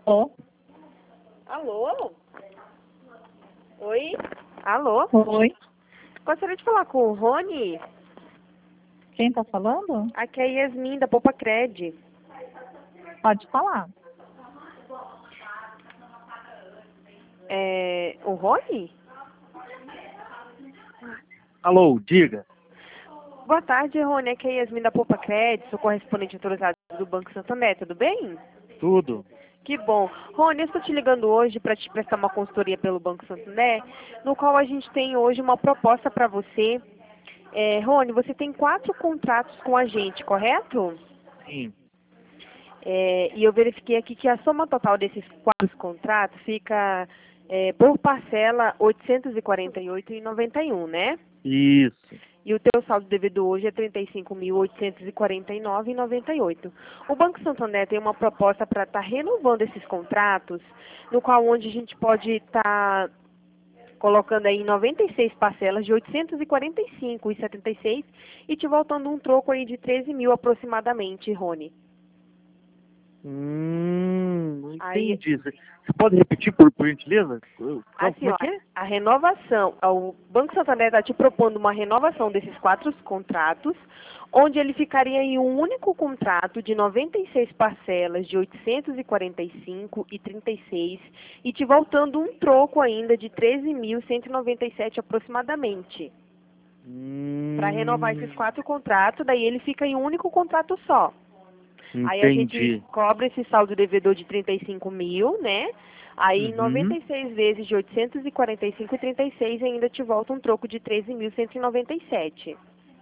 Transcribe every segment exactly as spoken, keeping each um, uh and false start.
Alô? Alô? Oi? Alô? Oi. Gostaria de falar com o Rony. Quem tá falando? Aqui é a Yasmin, da Poupa Cred. Pode falar. É... O Rony? Alô, diga. Boa tarde, Rony. Aqui é a Yasmin, da Poupa Cred. Sou correspondente autorizado do Banco Santander. Tudo bem? Tudo. Que bom. Rony, eu estou te ligando hoje para te prestar uma consultoria pelo Banco Santander, no qual a gente tem hoje uma proposta para você. É, Rony, você tem quatro contratos com a gente, correto? Sim. É, e eu verifiquei aqui que a soma total desses quatro contratos fica é, por parcela oitocentos e quarenta e oito reais e noventa e um, né? Isso. E o teu saldo devido hoje é trinta e cinco mil oitocentos e quarenta e nove reais e noventa e oito. O Banco Santander tem uma proposta para estar renovando esses contratos, no qual onde a gente pode estar colocando aí noventa e seis parcelas de oitocentos e quarenta e cinco reais e setenta e seis e te voltando um troco aí de treze mil aproximadamente, Rony. Hum, não Aí, entendi. Você você pode repetir, por, por gentileza? Eu- Como, assim, como é ó, que é? a renovação, o Banco Santander está te propondo uma renovação desses quatro contratos, onde ele ficaria em um único contrato de noventa e seis parcelas de oitocentos e quarenta e cinco reais e trinta e seis e te voltando um troco ainda de treze mil cento e noventa e sete aproximadamente. Para renovar esses Hum, quatro contratos, daí ele fica em um único contrato só. Aí a gente entendi. cobra esse saldo devedor de trinta e cinco mil, né? Aí noventa Uhum. e seis vezes de oitocentos e quarenta e cinco e trinta e seis ainda te volta um troco de treze mil cento e noventa e sete.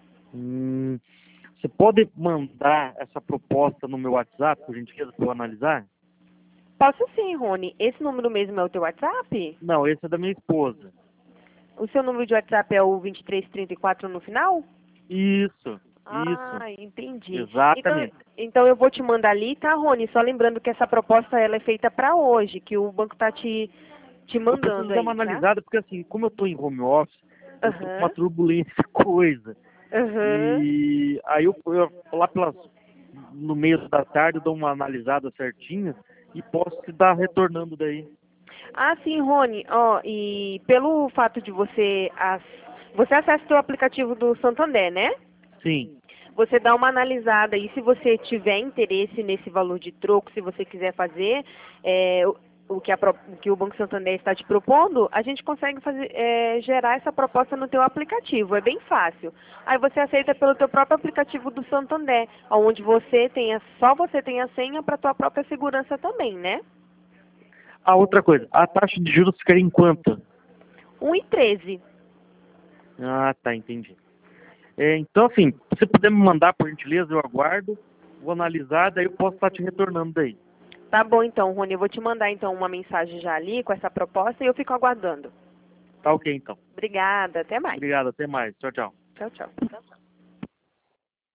Hum, você pode mandar essa proposta no meu WhatsApp, por gentileza, para eu analisar? Posso sim, Rony. Esse número mesmo é o teu WhatsApp? Não, esse é da minha esposa. O seu número de WhatsApp é o vinte e três trinta e quatro no final? Isso, Ah, isso. entendi. Então, Exatamente. então eu vou te mandar ali, tá, Rony? Só lembrando que essa proposta ela é feita para hoje, que o banco tá te, te Eu preciso mandando dar uma aí, tá? analisada, porque assim, como eu estou em home office, eu estou com uma Aham, turbulência coisa. aham. E aí eu, eu lá pelas, no meio da tarde eu dou uma analisada certinha e posso te dar retornando daí. Ah, sim, Rony. Ó, e pelo fato de você... As, você acessa o aplicativo do Santander, né? Sim. Você dá uma analisada e se você tiver interesse nesse valor de troco, se você quiser fazer é, o, o, que a, pro- o que o Banco Santander está te propondo, a gente consegue fazer, é, gerar essa proposta no teu aplicativo. É bem fácil. Aí você aceita pelo teu próprio aplicativo do Santander, onde você tenha, só você tem a senha para tua própria segurança também, né? Ah, outra coisa, a taxa de juros ficaria em quanto? um e treze. Ah, tá, entendi. É, então, assim, se você puder me mandar, por gentileza, eu aguardo, vou analisar, daí eu posso estar te retornando daí. Tá bom então, Rony. Eu vou te mandar então uma mensagem já ali com essa proposta e eu fico aguardando. Tá ok, então. Obrigada. Até mais. Obrigado, até mais. Tchau, tchau. Tchau, tchau.